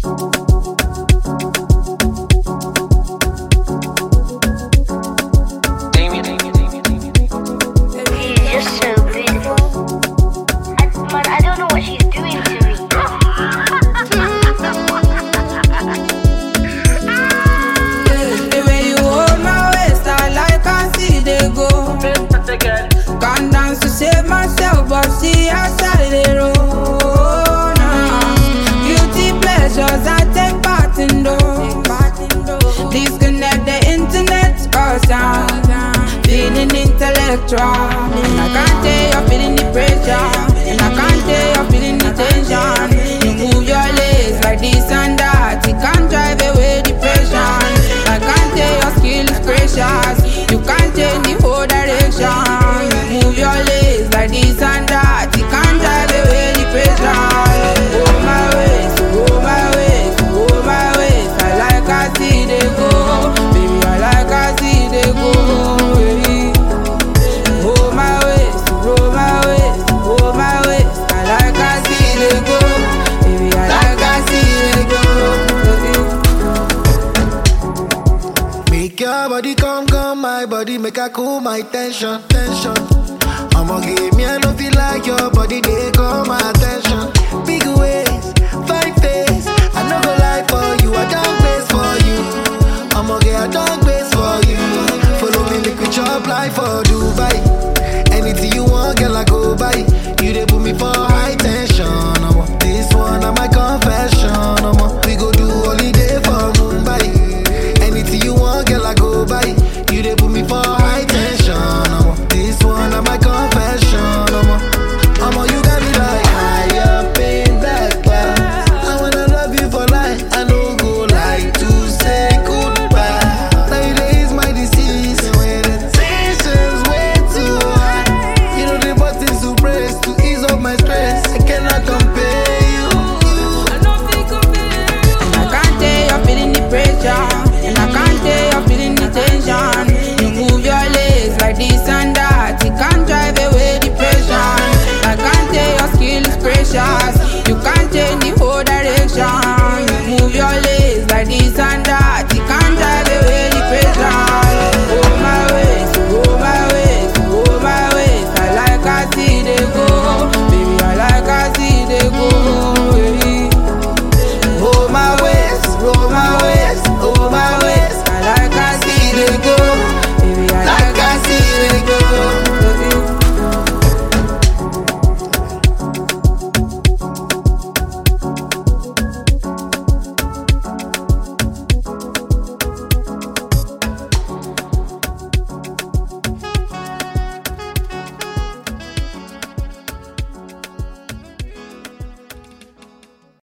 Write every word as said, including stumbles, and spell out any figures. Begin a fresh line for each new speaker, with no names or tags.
But see outside the road now. Guilty pleasures I take part in those. Disconnect the internet or sound. Feeling intellectual, and I can't tell you're feeling the pressure, and I can't tell you're feeling the tension. You move your legs like this and that, it can't drive away depression. I can't tell your skill is precious, you can't change the whole direction. You move your legs like this and that, it can't drive away depression. Go my ways, go my ways, go my ways. I like I see they go, baby. I like I see they go. Baby. Go my ways, go my ways, go my ways. I like I see they go, baby. I like I see they go. Baby.
Make your body come, come, my body make I cool my tension, tension. I'ma give me, I don't feel like your body, they come my